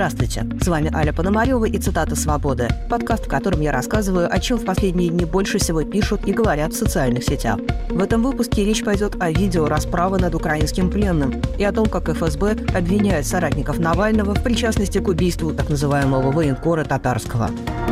Здравствуйте, с вами Аля Пономарева и «Цитата свободы», подкаст, в котором я рассказываю, о чем в последние дни больше всего пишут и говорят в социальных сетях. В этом выпуске речь пойдет о видео расправы над украинским пленным и о том, как ФСБ обвиняет соратников Навального в причастности к убийству так называемого военкора Татарского.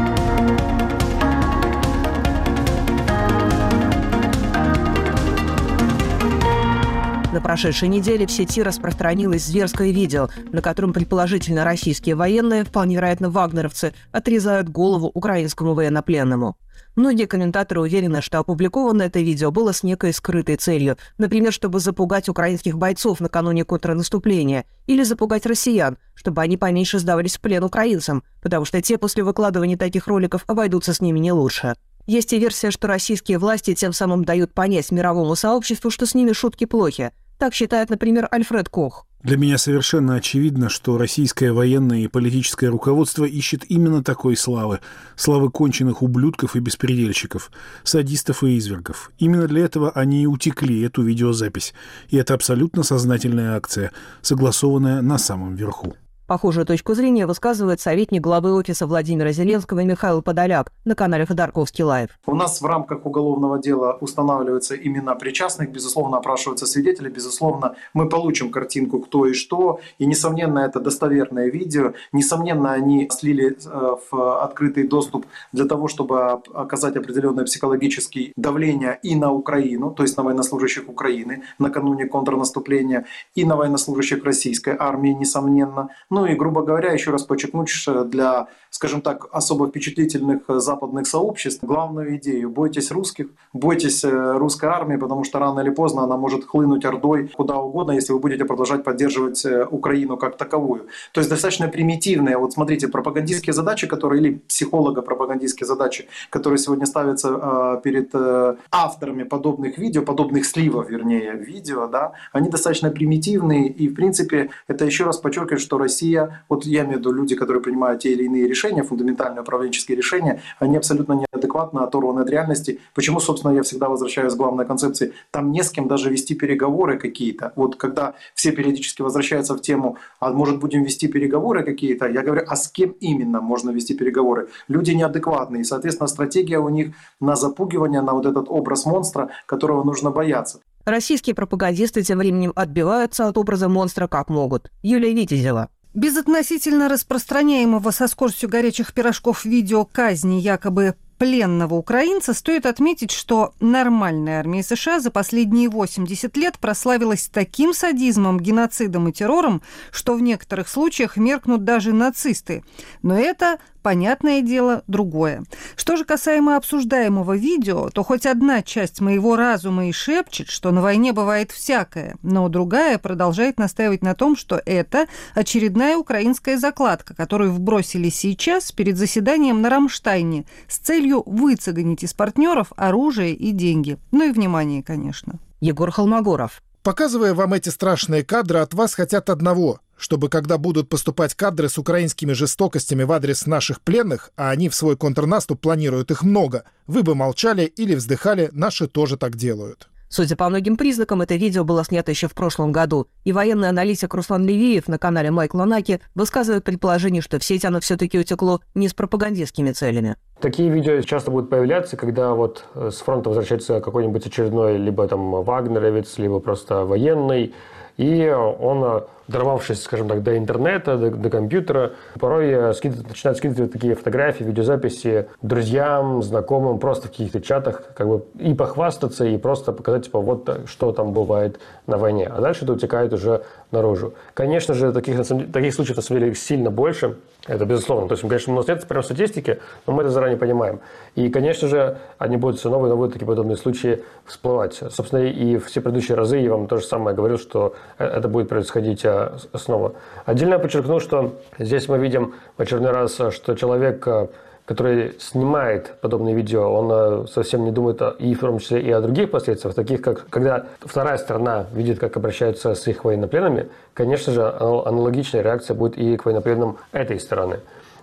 На прошедшей неделе в сети распространилось зверское видео, на котором предположительно российские военные, вполне вероятно вагнеровцы, отрезают голову украинскому военнопленному. Многие комментаторы уверены, что опубликовано это видео было с некой скрытой целью, например, чтобы запугать украинских бойцов накануне контрнаступления, или запугать россиян, чтобы они поменьше сдавались в плен украинцам, потому что те после выкладывания таких роликов обойдутся с ними не лучше. Есть и версия, что российские власти тем самым дают понять мировому сообществу, что с ними шутки плохи. Так считает, например, Альфред Кох. Для меня совершенно очевидно, что российское военное и политическое руководство ищет именно такой славы. Славы конченых ублюдков и беспредельщиков, садистов и извергов. Именно для этого они и утекли эту видеозапись. И это абсолютно сознательная акция, согласованная на самом верху. Похожую точку зрения высказывает советник главы офиса Владимира Зеленского Михаил Подоляк на канале Ходорковский Лайв. У нас в рамках уголовного дела устанавливаются имена причастных, безусловно, опрашиваются свидетели, безусловно, мы получим картинку кто и что, и, несомненно, это достоверное видео, несомненно, они слили в открытый доступ для того, чтобы оказать определенное психологическое давление и на Украину, то есть на военнослужащих Украины накануне контрнаступления, и на военнослужащих российской армии, несомненно. Ну и, грубо говоря, еще раз подчеркнуть для, скажем так, особо впечатлительных западных сообществ главную идею. Бойтесь русских, бойтесь русской армии, потому что рано или поздно она может хлынуть ордой куда угодно, если вы будете продолжать поддерживать Украину как таковую. То есть достаточно примитивные, вот смотрите, пропагандистские задачи, которые, или психолого-пропагандистские задачи, которые сегодня ставятся перед авторами подобных видео, подобных сливов, вернее, видео, да, они достаточно примитивные, и, в принципе, это еще раз подчеркивает, что Россия, вот я имею в виду люди, которые принимают те или иные решения, фундаментальные управленческие решения, они абсолютно неадекватно оторваны от реальности. Почему, собственно, я всегда возвращаюсь к главной концепции, там не с кем даже вести переговоры какие-то. Вот когда все периодически возвращаются в тему, а может будем вести переговоры какие-то, я говорю, а с кем именно можно вести переговоры? Люди неадекватные, и, соответственно, стратегия у них на запугивание, на вот этот образ монстра, которого нужно бояться. Российские пропагандисты тем временем отбиваются от образа монстра как могут. Юлия Витязева. Без относительно распространяемого со скоростью горячих пирожков видео казни якобы пленного украинца, стоит отметить, что нормальная армия США за последние 80 лет прославилась таким садизмом, геноцидом и террором, что в некоторых случаях меркнут даже нацисты. Но это, понятное дело, другое. Что же касаемо обсуждаемого видео, то хоть одна часть моего разума и шепчет, что на войне бывает всякое, но другая продолжает настаивать на том, что это очередная украинская закладка, которую вбросили сейчас перед заседанием на Рамштайне с целью выцегонить из партнеров оружие и деньги. Ну и внимание, конечно. Егор Холмогоров. Показывая вам эти страшные кадры, от вас хотят одного, чтобы когда будут поступать кадры с украинскими жестокостями в адрес наших пленных, а они в свой контрнаступ планируют их много, вы бы молчали или вздыхали, наши тоже так делают. Судя по многим признакам, это видео было снято еще в прошлом году, и военный аналитик Руслан Левиев на канале Майкла Наки высказывает предположение, что в сеть оно все-таки утекло не с пропагандистскими целями. Такие видео часто будут появляться, когда вот с фронта возвращается какой-нибудь очередной либо там вагнеровец, либо просто военный, и он, дорвавшись, скажем так, до интернета, до компьютера, порой начинает скидывать такие фотографии, видеозаписи друзьям, знакомым, просто в каких-то чатах, как бы и похвастаться, и просто показать, типа, вот что там бывает на войне. А дальше это утекает уже наружу. Конечно же, таких случаев на самом деле сильно больше. Это безусловно. То есть, конечно, у нас нет прям статистики, но мы это заранее понимаем. И, конечно же, они будут все новые и новые такие подобные случаи всплывать. Собственно, и все предыдущие разы я вам то же самое говорил, что это будет происходить снова. Отдельно подчеркну, что здесь мы видим в очередной раз, что человек, который снимает подобные видео, он совсем не думает и в том числе и о других последствиях, таких как когда вторая сторона видит, как обращаются с их военнопленными, конечно же, аналогичная реакция будет и к военнопленным этой стороны.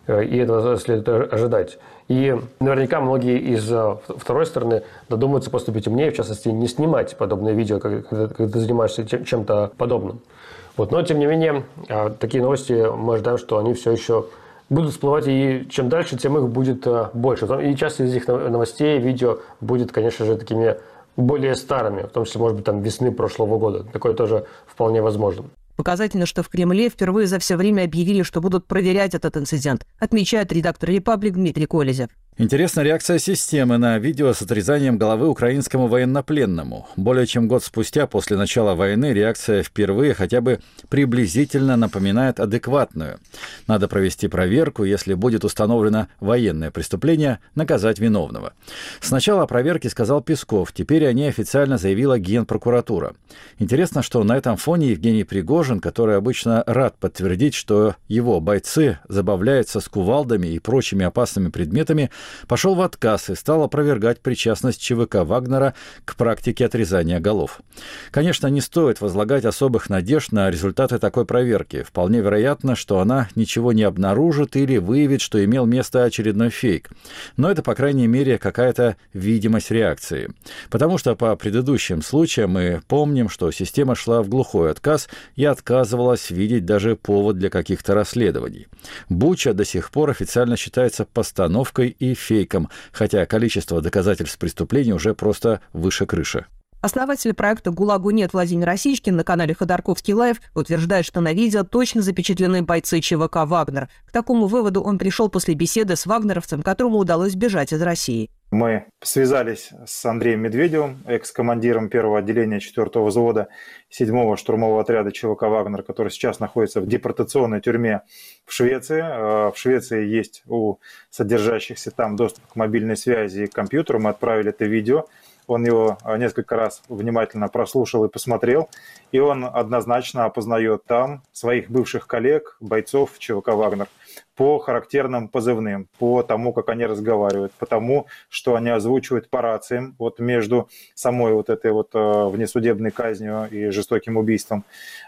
и этого следует ожидать. И наверняка многие из второй стороны додумаются поступить умнее, в частности, не снимать подобные видео, когда ты занимаешься чем-то подобным. Вот. Но, тем не менее, такие новости мы ожидаем, что они все еще будут всплывать, и чем дальше, тем их будет больше. И часть из этих новостей, видео будет, конечно же, такими более старыми, в том числе, может быть, там весны прошлого года. Такое тоже вполне возможно. Показательно, что в Кремле впервые за все время объявили, что будут проверять этот инцидент, отмечает редактор «Репаблик» Дмитрий Колезев. Интересна реакция системы на видео с отрезанием головы украинскому военнопленному. Более чем год спустя после начала войны реакция впервые хотя бы приблизительно напоминает адекватную. Надо провести проверку, если будет установлено военное преступление, наказать виновного. Сначала о проверке сказал Песков, теперь о ней официально заявила Генпрокуратура. Интересно, что на этом фоне Евгений Пригожин, который обычно рад подтвердить, что его бойцы забавляются с кувалдами и прочими опасными предметами, пошел в отказ и стал опровергать причастность ЧВК Вагнера к практике отрезания голов. Конечно, не стоит возлагать особых надежд на результаты такой проверки. Вполне вероятно, что она ничего не обнаружит или выявит, что имел место очередной фейк. Но это, по крайней мере, какая-то видимость реакции. Потому что по предыдущим случаям мы помним, что система шла в глухой отказ и отказывалась видеть даже повод для каких-то расследований. Буча до сих пор официально считается постановкой и фейком, хотя количество доказательств преступления уже просто выше крыши. Основатель проекта «ГУЛАГу нет» Владимир Осичкин на канале «Ходорковский лайв» утверждает, что на видео точно запечатлены бойцы ЧВК «Вагнер». К такому выводу он пришел после беседы с вагнеровцем, которому удалось бежать из России. Мы связались с Андреем Медведевым, экс-командиром 1-го отделения 4-го взвода 7-го штурмового отряда ЧВК «Вагнер», который сейчас находится в депортационной тюрьме в Швеции. В Швеции есть у содержащихся там доступ к мобильной связи и к компьютеру. Мы отправили это видео. Он его несколько раз внимательно прослушал и посмотрел, и он однозначно опознает там своих бывших коллег, бойцов ЧВК «Вагнер» по характерным позывным, по тому, как они разговаривают, по тому, что они озвучивают по рациям вот между самой вот этой вот внесудебной казнью и жестоким убийством,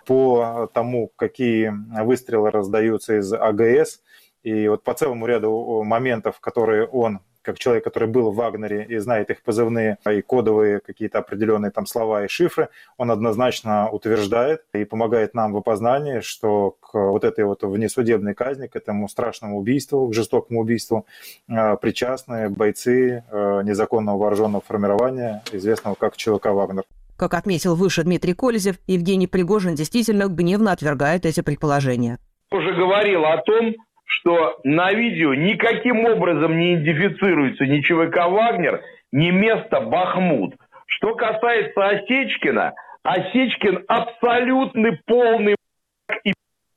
по тому, какие выстрелы раздаются из АГС, и вот по целому ряду моментов, которые он, как человек, который был в Вагнере и знает их позывные и кодовые какие-то определенные там слова и шифры, он однозначно утверждает и помогает нам в опознании, что к вот этой вот внесудебной казни, к этому страшному убийству, к жестокому убийству причастны бойцы незаконного вооруженного формирования, известного как ЧВК «Вагнер». Как отметил выше Дмитрий Колезев, Евгений Пригожин действительно гневно отвергает эти предположения. Уже говорил о том, что на видео никаким образом не идентифицируется ни ЧВК «Вагнер», ни место Бахмут. Что касается Осечкина, Осечкин абсолютный полный и.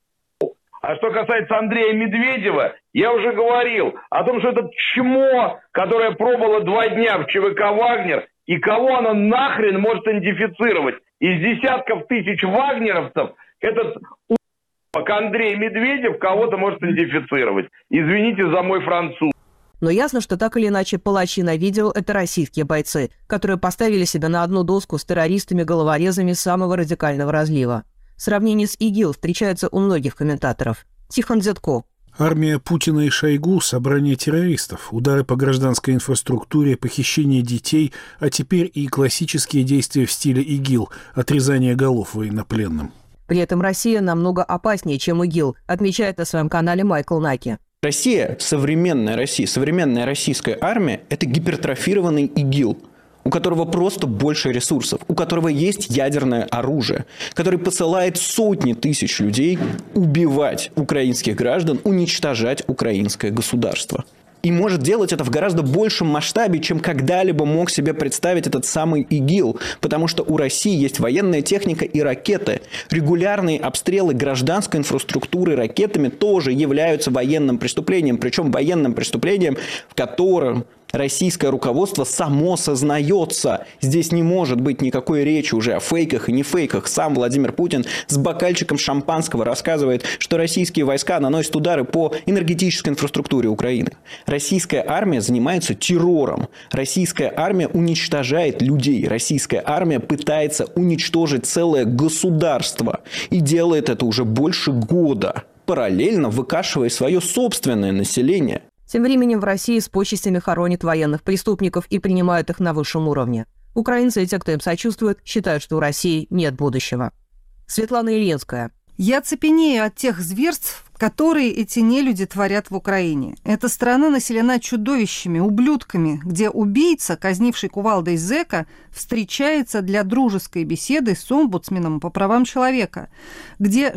А что касается Андрея Медведева, я уже говорил о том, что это чмо, которое пробовало 2 дня в ЧВК «Вагнер», и кого оно нахрен может идентифицировать. Из десятков тысяч вагнеровцев этот Андрей Медведев кого-то может идентифицировать. Извините за мой француз. Но ясно, что так или иначе палачи на видео – это российские бойцы, которые поставили себя на одну доску с террористами-головорезами самого радикального разлива. Сравнение с ИГИЛ встречается у многих комментаторов. Тихон Зятко. Армия Путина и Шойгу – собрание террористов, удары по гражданской инфраструктуре, похищение детей, а теперь и классические действия в стиле ИГИЛ – отрезание голов военнопленным. При этом Россия намного опаснее, чем ИГИЛ, отмечает на своем канале Майкл Наки. Россия, современная российская армия – это гипертрофированный ИГИЛ, у которого просто больше ресурсов, у которого есть ядерное оружие, который посылает сотни тысяч людей убивать украинских граждан, уничтожать украинское государство. И может делать это в гораздо большем масштабе, чем когда-либо мог себе представить этот самый ИГИЛ. Потому что у России есть военная техника и ракеты. Регулярные обстрелы гражданской инфраструктуры ракетами тоже являются военным преступлением. Причем военным преступлением, в котором российское руководство само сознается. Здесь не может быть никакой речи уже о фейках и не фейках. Сам Владимир Путин с бокальчиком шампанского рассказывает, что российские войска наносят удары по энергетической инфраструктуре Украины. Российская армия занимается террором. Российская армия уничтожает людей. Российская армия пытается уничтожить целое государство. И делает это уже больше года. параллельно выкашивая свое собственное население. Тем временем в России с почестями хоронят военных преступников и принимают их на высшем уровне. Украинцы и те, кто им сочувствует, считают, что у России нет будущего. Светлана Ильинская. Я цепенею от тех зверств, которые эти нелюди творят в Украине. Эта страна населена чудовищами, ублюдками, где убийца, казнивший кувалдой зэка, встречается для дружеской беседы с омбудсменом по правам человека, где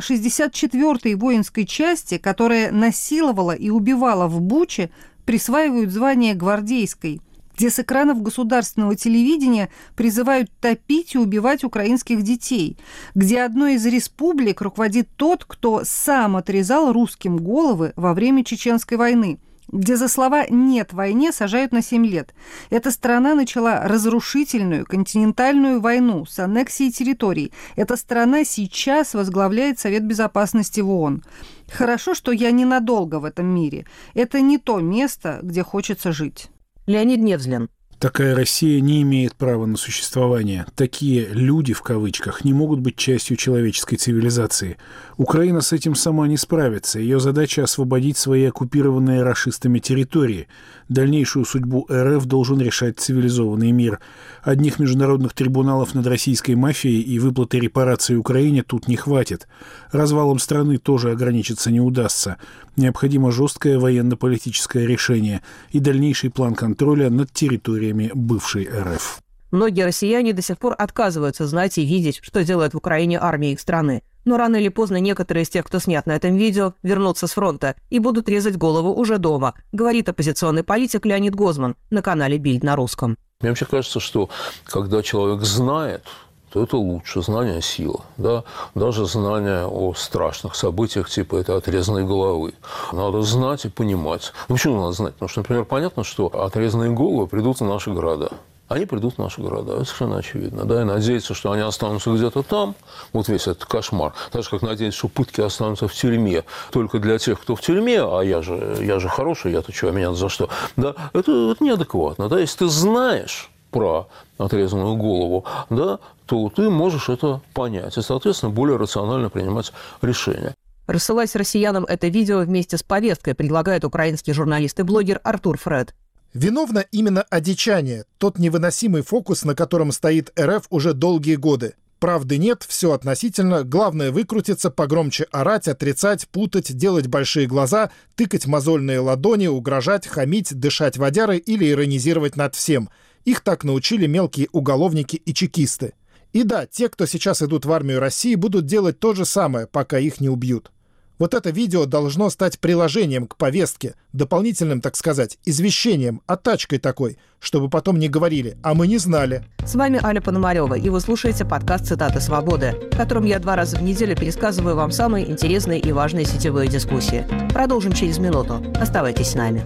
64-й воинской части, которая насиловала и убивала в Буче, присваивают звание гвардейской, где с экранов государственного телевидения призывают топить и убивать украинских детей, где одной из республик руководит тот, кто сам отрезал русским головы во время Чеченской войны, где за слова «нет войне» сажают на 7 лет. Эта страна начала разрушительную континентальную войну с аннексией территорий. Эта страна сейчас возглавляет Совет Безопасности в ООН. Хорошо, что я ненадолго в этом мире. Это не то место, где хочется жить. Леонид Невзлин. Такая Россия не имеет права на существование. Такие «люди» в кавычках не могут быть частью человеческой цивилизации. Украина с этим сама не справится. Ее задача – освободить свои оккупированные рашистами территории. Дальнейшую судьбу РФ должен решать цивилизованный мир. Одних международных трибуналов над российской мафией и выплаты репараций Украине тут не хватит. Развалом страны тоже ограничиться не удастся. Необходимо жесткое военно-политическое решение и дальнейший план контроля над территориями бывшей РФ. Многие россияне до сих пор отказываются знать и видеть, что делает в Украине армия их страны. Но рано или поздно некоторые из тех, кто снят на этом видео, вернутся с фронта и будут резать голову уже дома, говорит оппозиционный политик Леонид Гозман на канале «Бильд» на русском. Мне вообще кажется, что когда человек знает, то это лучше. Знание – сила. Да? Даже знание о страшных событиях, типа этой отрезанной головы. Надо знать и понимать. Ну, почему надо знать? Потому что, например, понятно, что отрезанные головы придут в наши города. Они придут в наши города, это совершенно очевидно. Да? И надеяться, что они останутся где-то там, вот весь этот кошмар. Так же, как надеяться, что пытки останутся в тюрьме только для тех, кто в тюрьме, а я же хороший, я-то что, а меня за что? Да? Это неадекватно. Да? Если ты знаешь про отрезанную голову, да, то ты можешь это понять и, соответственно, более рационально принимать решения. Рассылать россиянам это видео вместе с повесткой предлагает украинский журналист и блогер Артур Фред. Виновно именно одичание, тот невыносимый фокус, на котором стоит РФ уже долгие годы. Правды нет, все относительно, главное выкрутиться, погромче орать, отрицать, путать, делать большие глаза, тыкать мозольные ладони, угрожать, хамить, дышать водярой или иронизировать над всем. Их так научили мелкие уголовники и чекисты. И да, те, кто сейчас идут в армию России, будут делать то же самое, пока их не убьют. Вот это видео должно стать приложением к повестке, дополнительным, так сказать, извещением, оттачкой такой, чтобы потом не говорили «а мы не знали». С вами Аля Пономарева, и вы слушаете подкаст «Цитаты свободы», в котором я 2 раза в неделю пересказываю вам самые интересные и важные сетевые дискуссии. Продолжим через минуту. Оставайтесь с нами.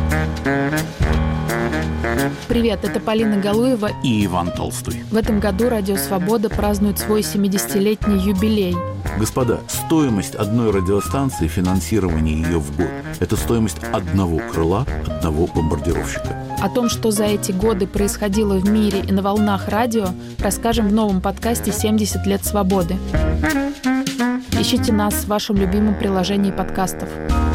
Привет, это Полина Галуева и Иван Толстой. В этом году Радио Свобода празднует свой 70-летний юбилей. Господа, стоимость одной радиостанции, финансирование ее в год – это стоимость одного крыла, одного бомбардировщика. О том, что за эти годы происходило в мире и на волнах радио, расскажем в новом подкасте «70 лет свободы». Ищите нас в вашем любимом приложении подкастов.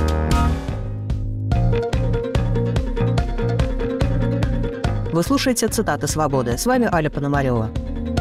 Вы слушаете «Цитаты свободы». С вами Аля Пономарева.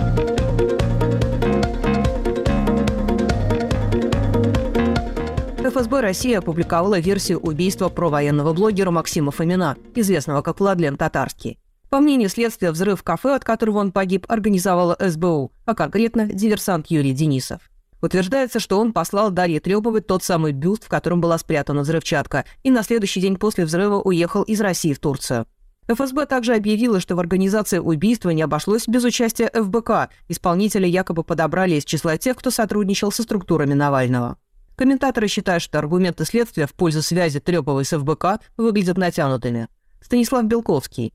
ФСБ России опубликовала версию убийства провоенного блогера Максима Фомина, известного как Владлен Татарский. По мнению следствия, взрыв в кафе, от которого он погиб, организовала СБУ, а конкретно диверсант Юрий Денисов. Утверждается, что он послал Дарье Трёповой тот самый бюст, в котором была спрятана взрывчатка, и на следующий день после взрыва уехал из России в Турцию. ФСБ также объявила, что в организации убийства не обошлось без участия ФБК. Исполнители якобы подобрали из числа тех, кто сотрудничал со структурами Навального. Комментаторы считают, что аргументы следствия в пользу связи Трёповой с ФБК выглядят натянутыми. Станислав Белковский.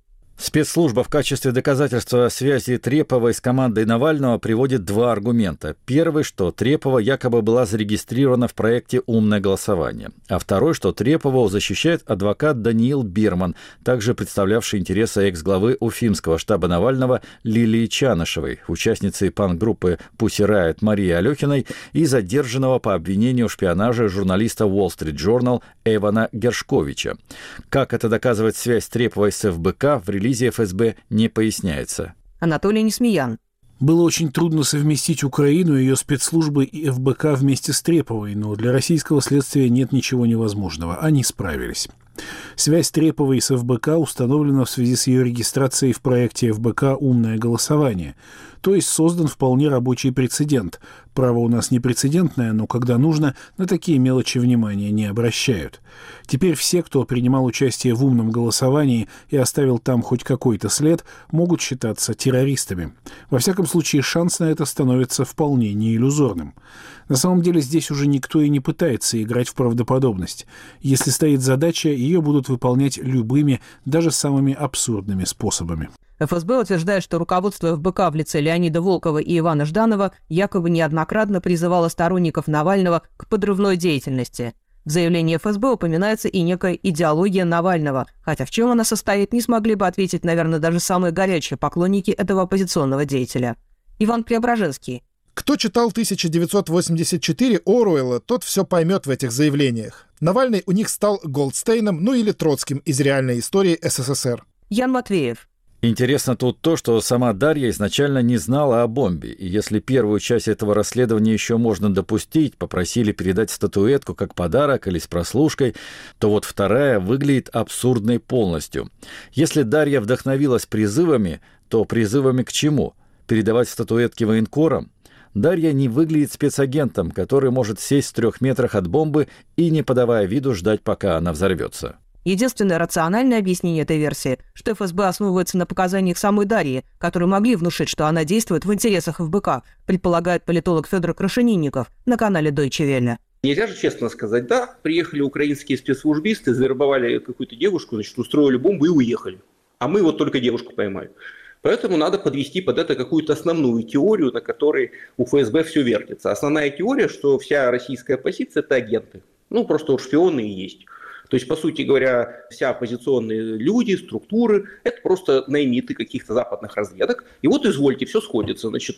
Спецслужба в качестве доказательства связи Треповой с командой Навального приводит два аргумента. Первый, что Трепова якобы была зарегистрирована в проекте «Умное голосование». А второй, что Трепову защищает адвокат Даниил Берман, также представлявший интересы экс-главы Уфимского штаба Навального Лилии Чанышевой, участницы панк-группы Pussy Riot Марии Алехиной и задержанного по обвинению в шпионаже журналиста Wall Street Journal Эвана Гершковича. Как это доказывает связь Треповой с ФБК, в релизе ФСБ не поясняется. Анатолий Несмеян. Было очень трудно совместить Украину, ее спецслужбы и ФБК вместе с Треповой, но для российского следствия нет ничего невозможного. Они справились. Связь Треповой с ФБК установлена в связи с ее регистрацией в проекте ФБК «Умное голосование». То есть создан вполне рабочий прецедент. Право у нас не прецедентное, но когда нужно, на такие мелочи внимания не обращают. Теперь все, кто принимал участие в умном голосовании и оставил там хоть какой-то след, могут считаться террористами. Во всяком случае, шанс на это становится вполне неиллюзорным. На самом деле здесь уже никто и не пытается играть в правдоподобность. Если стоит задача, ее будут выполнять любыми, даже самыми абсурдными способами. ФСБ утверждает, что руководство ФБК в лице Леонида Волкова и Ивана Жданова якобы неоднократно призывало сторонников Навального к подрывной деятельности. В заявлении ФСБ упоминается и некая идеология Навального, хотя в чем она состоит, не смогли бы ответить, наверное, даже самые горячие поклонники этого оппозиционного деятеля. Иван Преображенский. Кто читал 1984 Оруэлла, тот все поймет в этих заявлениях. Навальный у них стал Голдстейном, ну или Троцким из реальной истории СССР. Ян Матвеев. Интересно тут то, что сама Дарья изначально не знала о бомбе, и если первую часть этого расследования еще можно допустить, попросили передать статуэтку как подарок или с прослушкой, то вот вторая выглядит абсурдной полностью. Если Дарья вдохновилась призывами, то призывами к чему? Передавать статуэтки военкорам? Дарья не выглядит спецагентом, который может сесть в 3 метрах от бомбы и, не подавая виду, ждать, пока она взорвется. Единственное рациональное объяснение этой версии, что ФСБ основывается на показаниях самой Дарьи, которые могли внушить, что она действует в интересах ФБК, предполагает политолог Федор Крашенинников на канале Deutsche Welle. Нельзя же честно сказать, да, приехали украинские спецслужбисты, завербовали какую-то девушку, значит, устроили бомбу и уехали. А мы вот только девушку поймали. Поэтому надо подвести под это какую-то основную теорию, на которой у ФСБ все вертится. Основная теория, что вся российская оппозиция – это агенты. Ну, просто вот шпионы и есть. То есть, по сути говоря, вся оппозиционные люди, структуры – это просто наймиты каких-то западных разведок. И вот, извольте, все сходится. Значит,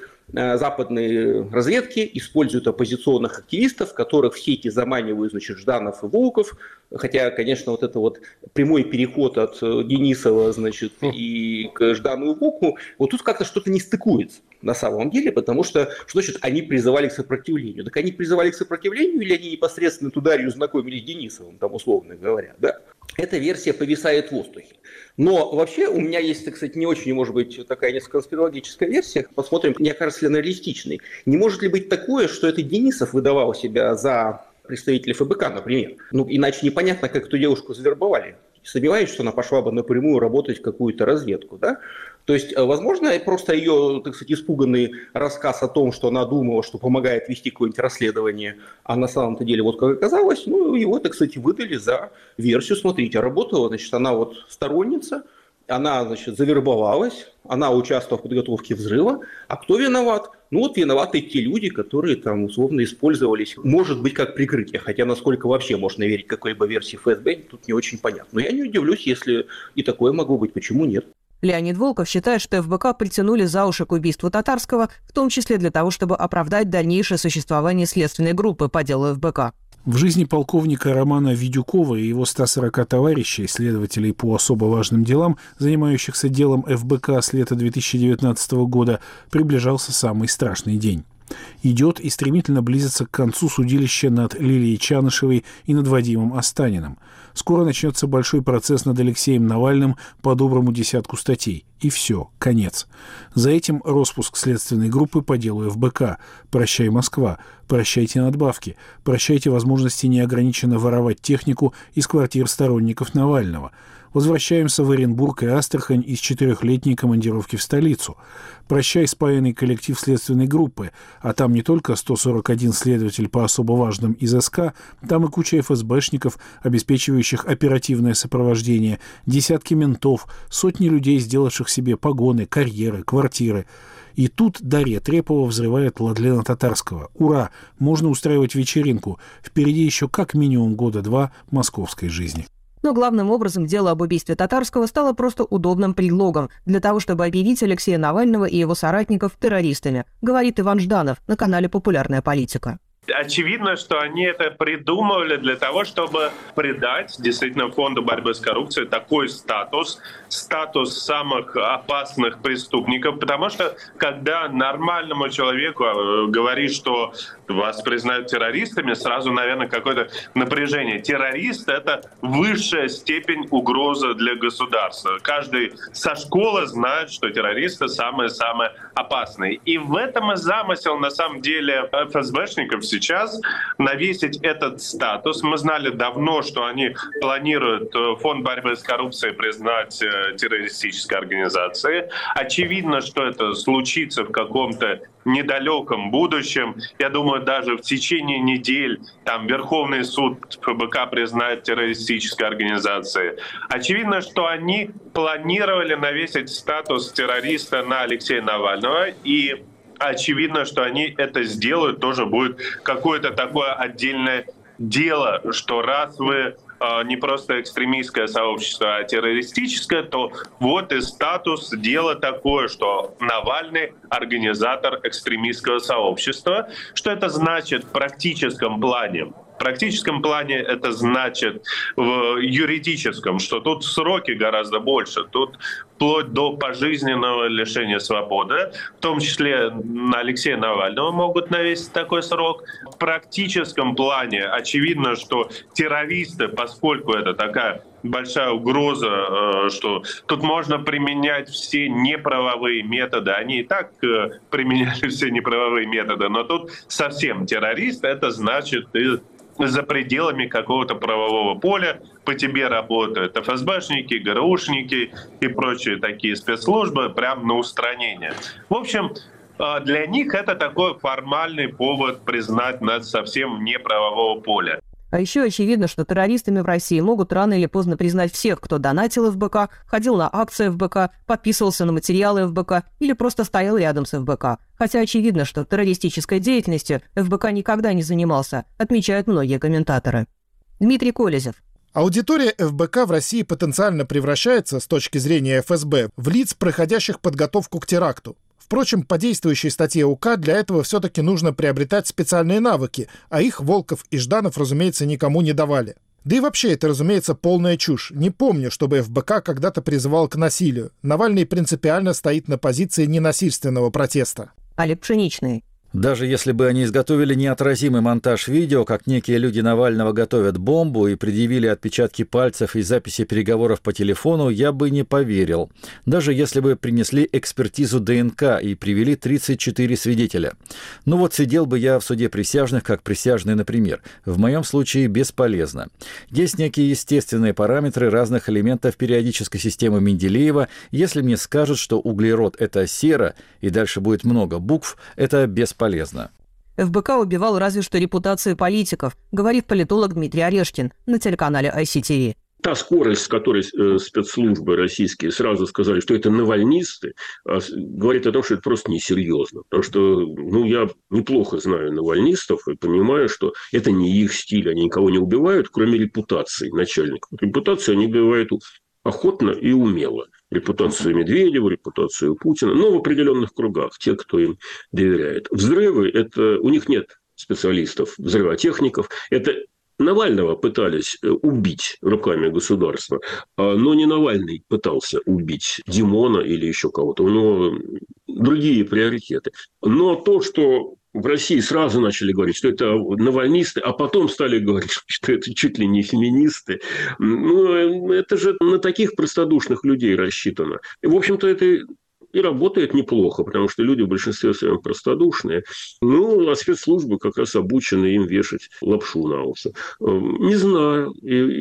западные разведки используют оппозиционных активистов, которых в сети заманивают, значит, Жданов и Волков. Хотя, конечно, вот это вот прямой переход от Денисова, значит, и к Жданову и Волкову, вот тут как-то что-то не стыкуется на самом деле, потому что значит, они призывали к сопротивлению? Так они призывали к сопротивлению или они непосредственно ту Дарью знакомились с Денисовым, там, условно говоря, да? Эта версия повисает в воздухе. Но вообще у меня есть, кстати, не очень, может быть, такая несколько конспирологическая версия. Посмотрим, не окажется ли она реалистичной. Не может ли быть такое, что это Денисов выдавал себя за представителя ФБК, например? Ну, иначе непонятно, как эту девушку завербовали. Сомневаюсь, что она пошла бы напрямую работать в какую-то разведку, да? То есть, возможно, просто ее, так сказать, испуганный рассказ о том, что она думала, что помогает вести какое-нибудь расследование, а на самом-то деле, вот как оказалось, ну, его, так сказать, выдали за версию. Смотрите, работала, значит, она вот сторонница, она, значит, завербовалась, она участвовала в подготовке взрыва, а кто виноват? Ну, вот виноваты те люди, которые там условно использовались, может быть, как прикрытие, хотя насколько вообще можно верить какой-либо версии ФСБ, тут не очень понятно. Но я не удивлюсь, если и такое могло быть, почему нет? Леонид Волков считает, что ФБК притянули за уши к убийству Татарского, в том числе для того, чтобы оправдать дальнейшее существование следственной группы по делу ФБК. В жизни полковника Романа Видюкова и его 140 товарищей, следователей по особо важным делам, занимающихся делом ФБК с лета 2019 года, приближался самый страшный день. Идет и стремительно близится к концу судилище над Лилией Чанышевой и над Вадимом Останиным. Скоро начнется большой процесс над Алексеем Навальным по доброму 10 статей. И все, конец. За этим распуск следственной группы по делу ФБК. Прощай, Москва. Прощайте надбавки. Прощайте возможности неограниченно воровать технику из квартир сторонников Навального. Возвращаемся в Оренбург и Астрахань из 4-летней командировки в столицу. Прощай спаянный коллектив следственной группы, а там не только 141 следователь по особо важным из СК, там и куча ФСБшников, обеспечивающих оперативное сопровождение, десятки ментов, сотни людей, сделавших себе погоны, карьеры, квартиры. И тут Дарья Трепова взрывает Владлена Татарского. Ура! Можно устраивать вечеринку. Впереди еще как минимум 2 года московской жизни. Но главным образом дело об убийстве Татарского стало просто удобным предлогом для того, чтобы объявить Алексея Навального и его соратников террористами, говорит Иван Жданов на канале «Популярная политика». Очевидно, что они это придумывали для того, чтобы придать действительно Фонду борьбы с коррупцией такой статус самых опасных преступников, потому что когда нормальному человеку говоришь, что вас признают террористами, сразу, наверное, какое-то напряжение. Террорист — это высшая степень угрозы для государства. Каждый со школы знает, что террористы самые-самые опасные. И в этом и замысел, на самом деле, ФСБшников сейчас навесить этот статус. Мы знали давно, что они планируют Фонд борьбы с коррупцией признать террористической организацией. Очевидно, что это случится в каком-то недалеком будущем. Я думаю, даже в течение недель там Верховный суд ФБК признает террористической организацией. Очевидно, что они планировали навесить статус террориста на Алексея Навального, и очевидно, что они это сделают, тоже будет какое-то такое отдельное дело, что раз вы не просто экстремистское сообщество, а террористическое, то вот и статус дела такое, что Навальный — организатор экстремистского сообщества. Что это значит в практическом плане? В практическом плане это значит в юридическом, что тут сроки гораздо больше. Тут вплоть до пожизненного лишения свободы, в том числе на Алексея Навального могут навесить такой срок. В практическом плане очевидно, что террористы, поскольку это такая большая угроза, что тут можно применять все неправовые методы. Они и так применяли все неправовые методы, но тут совсем террорист — это значит и за пределами какого-то правового поля по тебе работают ФСБшники, ГРУшники и прочие такие спецслужбы прямо на устранение. В общем, для них это такой формальный повод признать нас совсем вне правового поля. А еще очевидно, что террористами в России могут рано или поздно признать всех, кто донатил ФБК, ходил на акции ФБК, подписывался на материалы ФБК или просто стоял рядом с ФБК. Хотя очевидно, что террористической деятельностью ФБК никогда не занимался, отмечают многие комментаторы. Дмитрий Колезев. Аудитория ФБК в России потенциально превращается, с точки зрения ФСБ, в лиц, проходящих подготовку к теракту. Впрочем, по действующей статье УК для этого все-таки нужно приобретать специальные навыки, а их Волков и Жданов, разумеется, никому не давали. Да и вообще это, разумеется, полная чушь. Не помню, чтобы ФБК когда-то призывал к насилию. Навальный принципиально стоит на позиции ненасильственного протеста. Олег Пшеничный. Даже если бы они изготовили неотразимый монтаж видео, как некие люди Навального готовят бомбу, и предъявили отпечатки пальцев и записи переговоров по телефону, я бы не поверил. Даже если бы принесли экспертизу ДНК и привели 34 свидетеля. Ну вот сидел бы я в суде присяжных, как присяжный, например. В моем случае бесполезно. Есть некие естественные параметры разных элементов периодической системы Менделеева. Если мне скажут, что углерод — это сера, и дальше будет много букв, это бесполезно. ФБК убивал разве что репутацию политиков, говорит политолог Дмитрий Орешкин на телеканале ICTV. Та скорость, с которой спецслужбы российские сразу сказали, что это навальнисты, говорит о том, что это просто несерьезно. Потому что я неплохо знаю навальнистов и понимаю, что это не их стиль. Они никого не убивают, кроме репутации начальников. Репутацию они убивают охотно и умело. Репутацию Медведева, репутацию Путина, но в определенных кругах, те, кто им доверяет. Взрывы, это у них нет специалистов, взрывотехников. Это Навального пытались убить руками государства, но не Навальный пытался убить Димона или еще кого-то. У него другие приоритеты. Но то, что в России сразу начали говорить, что это навальнисты, а потом стали говорить, что это чуть ли не феминисты. Это же на таких простодушных людей рассчитано. И, в общем-то, это и работает неплохо, потому что люди в большинстве своем простодушные. Ну, а спецслужбы как раз обучены им вешать лапшу на уши. Не знаю,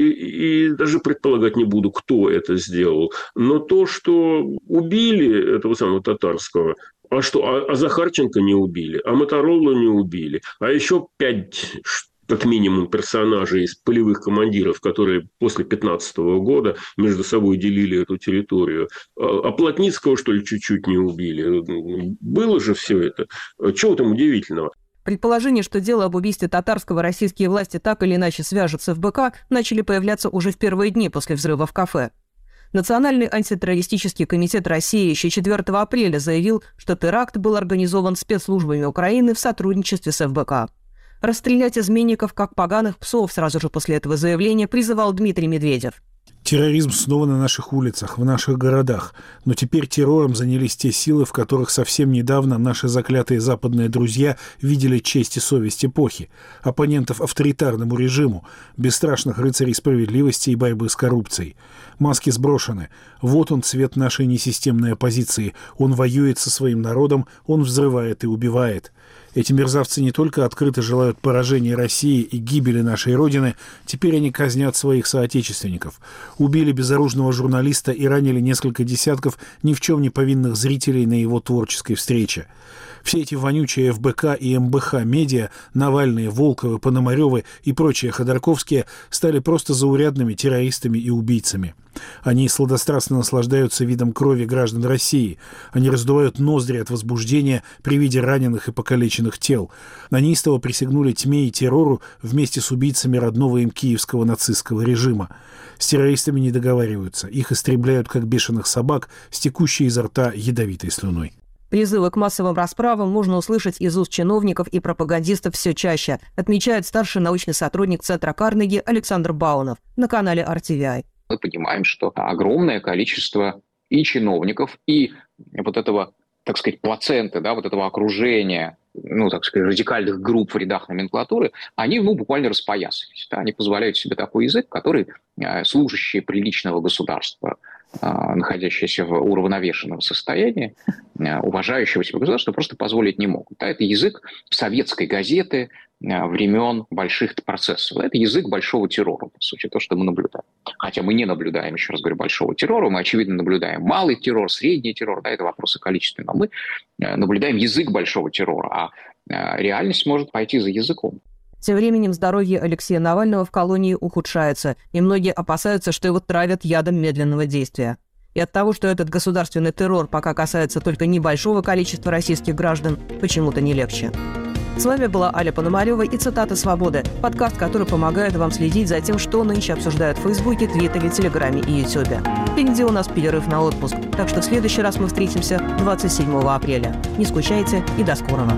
и даже предполагать не буду, кто это сделал. Но то, что убили этого самого Татарского, а что, а Захарченко не убили, а Моторолу не убили, а еще 5 как минимум персонажей из полевых командиров, которые после 2015 года между собой делили эту территорию. А Плотницкого, что ли, чуть-чуть не убили. Было же все это. Чего там удивительного? Предположение, что дело об убийстве Татарского российские власти так или иначе свяжут с ФБК, начали появляться уже в первые дни после взрыва в кафе. Национальный антитеррористический комитет России еще 4 апреля заявил, что теракт был организован спецслужбами Украины в сотрудничестве с ФБК. Расстрелять изменников, как поганых псов, сразу же после этого заявления призывал Дмитрий Медведев. Терроризм снова на наших улицах, в наших городах. Но теперь террором занялись те силы, в которых совсем недавно наши заклятые западные друзья видели честь и совесть эпохи. Оппонентов авторитарному режиму, бесстрашных рыцарей справедливости и борьбы с коррупцией. Маски сброшены. Вот он, цвет нашей несистемной оппозиции. Он воюет со своим народом, он взрывает и убивает. Эти мерзавцы не только открыто желают поражения России и гибели нашей Родины, теперь они казнят своих соотечественников. Убили безоружного журналиста и ранили несколько десятков ни в чем не повинных зрителей на его творческой встрече. Все эти вонючие ФБК и МБХ медиа, Навальные, Волковы, Пономарёвы и прочие ходорковские, стали просто заурядными террористами и убийцами. Они сладострастно наслаждаются видом крови граждан России. Они раздувают ноздри от возбуждения при виде раненых и покалеченных тел. Они истово присягнули тьме и террору вместе с убийцами родного им киевского нацистского режима. С террористами не договариваются. Их истребляют, как бешеных собак, с текущей изо рта ядовитой слюной. Призывы к массовым расправам можно услышать из уст чиновников и пропагандистов все чаще, отмечает старший научный сотрудник Центра Карнеги Александр Баунов на канале RTVI. Мы понимаем, что огромное количество и чиновников, и вот этого, так сказать, плаценты, да, вот этого окружения, ну, так сказать, радикальных групп в рядах номенклатуры, они, буквально распоясались. Да, они позволяют себе такой язык, который служащие приличного государства, находящиеся в уравновешенном состоянии, уважающего себя государства, просто позволить не могут. Да, это язык советской газеты времен больших процессов. Это язык большого террора, по сути, то, что мы наблюдаем. Хотя мы не наблюдаем, еще раз говорю, большого террора, мы, очевидно, наблюдаем малый террор, средний террор, да, это вопросы количественные, но мы наблюдаем язык большого террора, а реальность может пойти за языком. Тем временем здоровье Алексея Навального в колонии ухудшается, и многие опасаются, что его травят ядом медленного действия. И от того, что этот государственный террор пока касается только небольшого количества российских граждан, почему-то не легче. С вами была Аля Пономарёва и «Цитаты свободы», подкаст, который помогает вам следить за тем, что нынче обсуждают в Фейсбуке, Твиттере, Телеграме и Ютубе. Впереди у нас перерыв на отпуск, так что в следующий раз мы встретимся 27 апреля. Не скучайте и до скорого.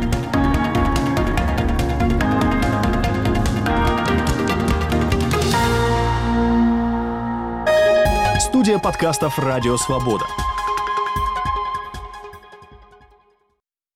Студия подкастов «Радио Свобода».